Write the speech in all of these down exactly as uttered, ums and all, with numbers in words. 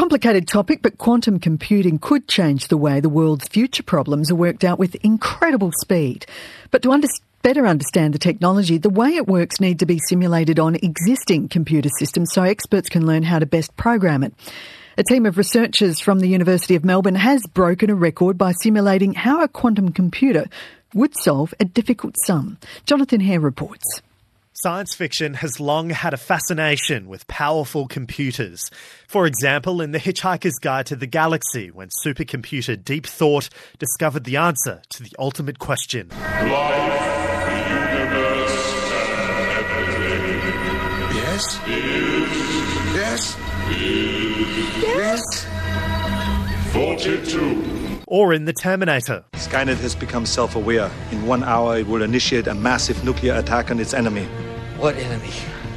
complicated topic, but quantum computing could change the way the world's future problems are worked out with incredible speed. But to under- better understand the technology, the way it works need to be simulated on existing computer systems so experts can learn how to best program it. A team of researchers from the University of Melbourne has broken a record by simulating how a quantum computer would solve a difficult sum. Jonathan Hare reports. Science fiction has long had a fascination with powerful computers. For example, in The Hitchhiker's Guide to the Galaxy, when supercomputer Deep Thought discovered the answer to the ultimate question. Life, the universe, and everything. Yes? Is. Yes? Is. Yes? forty-two. Or in The Terminator. Skynet has become self-aware. In one hour, it will initiate a massive nuclear attack on its enemy. What enemy?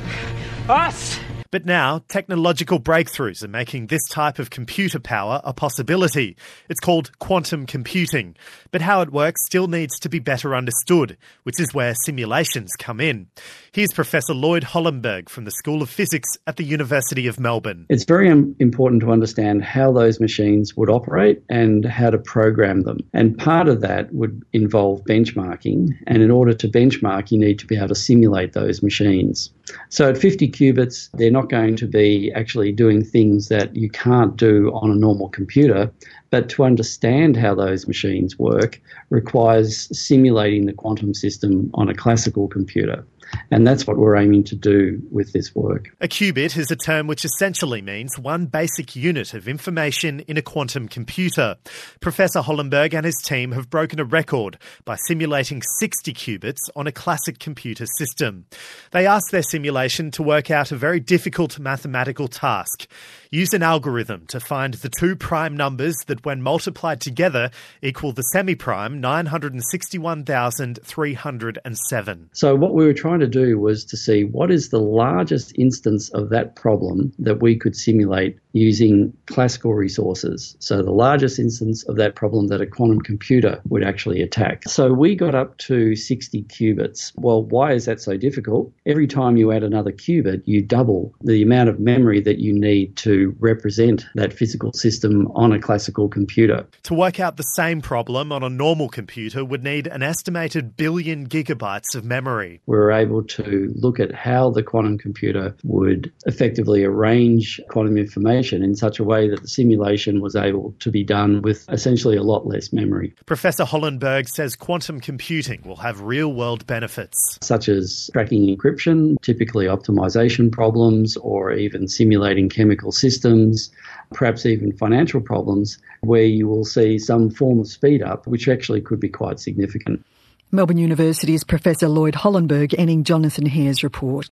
Us! But now, technological breakthroughs are making this type of computer power a possibility. It's called quantum computing. But how it works still needs to be better understood, which is where simulations come in. Here's Professor Lloyd Hollenberg from the School of Physics at the University of Melbourne. It's very important to understand how those machines would operate and how to program them. And part of that would involve benchmarking. And in order to benchmark, you need to be able to simulate those machines. So at fifty qubits, they're not going to be actually doing things that you can't do on a normal computer, but to understand how those machines work requires simulating the quantum system on a classical computer. And that's what we're aiming to do with this work. A qubit is a term which essentially means one basic unit of information in a quantum computer. Professor Hollenberg and his team have broken a record by simulating sixty qubits on a classic computer system. They asked their simulation to work out a very difficult mathematical task. Use an algorithm to find the two prime numbers that, when multiplied together, equal the semi-prime nine hundred sixty-one thousand three hundred seven. So what we were trying to do was to see what is the largest instance of that problem that we could simulate using classical resources. So the largest instance of that problem that a quantum computer would actually attack. So we got up to sixty qubits. Well, why is that so difficult? Every time you add another qubit, you double the amount of memory that you need to represent that physical system on a classical computer. To work out the same problem on a normal computer would need an estimated billion gigabytes of memory. We were able to look at how the quantum computer would effectively arrange quantum information in such a way that the simulation was able to be done with essentially a lot less memory. Professor Hollenberg says quantum computing will have real-world benefits, such as cracking encryption, typically optimization problems, or even simulating chemical systems, perhaps even financial problems, where you will see some form of speed up, which actually could be quite significant. Melbourne University's Professor Lloyd Hollenberg ending Jonathan Hare's report.